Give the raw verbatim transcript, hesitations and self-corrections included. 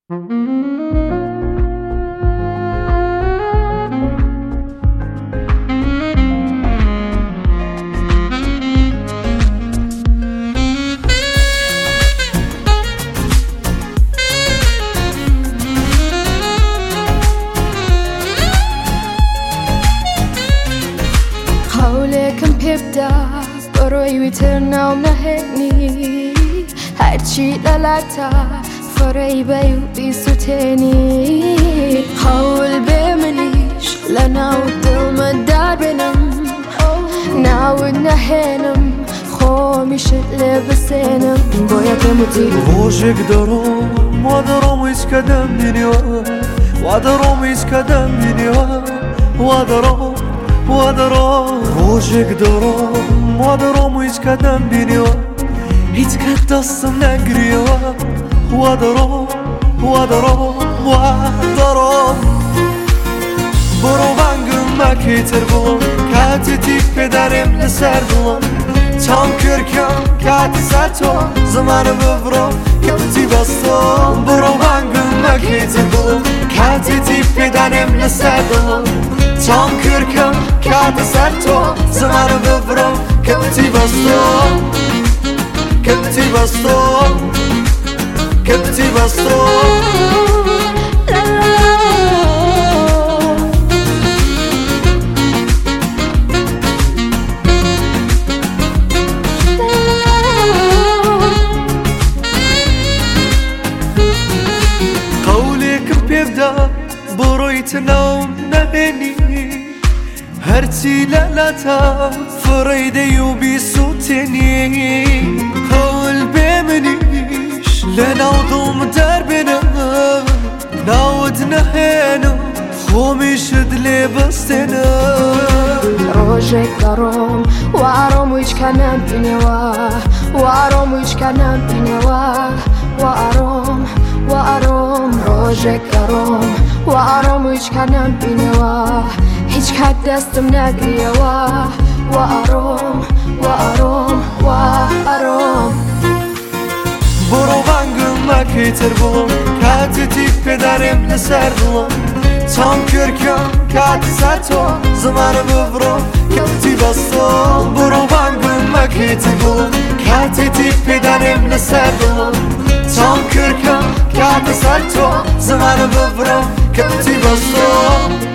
Hawlekan pibda Boroy witernau naheni Harchi lalata Foray bayu bisuteni Hawl bemelish Lana udil madar benam Nawd nahenam خومیش لبسنم باید بموتی روزك دارم و دارم ایست کدم بینیوا و دارم ایست کدم بینیوا و دارم و دارم روزك دارم و دارم ایست کدم بینیوا هیچ کد دستم نگریوا و دارم و دارم و دارم برو بنگم مکیتر بولم کتی تیپ بدرم لسر بولم Tam kırkım kati serto Zamanı bıvrım Kapıtı bastım Buru bangım maketi bulum Kati tip bedenim lesedulum Tam kırkım kati serto Zamanı bıvrım Kapıtı bastım Kapıtı bastım Kapıtı bastım بروی تنام نهنی هرچی لالتا فریده یو بی سوتنی حال بمنیش لناودم در بنام ناود نهنم خومیش دل بستنم روزك دارم و آرام ایچ کنم بینوا و آرام ایچ کنم بینوا و آرام و آرام روزك دارم و آرام ایچ کنم بینوا هیچ کد دستم نگریوا و آرام و آرام و آرام برو بنگم مکیتر بولم کتی تیپ بدرم لسر بولم Tam kırkım kati serto Zamanı bıvrım Kapıtı bastım Buru bangım maketi bulum Kati tip bedenim leser bulum Tam kırkım kati serto Zamanı bıvrım Kapıtı bastım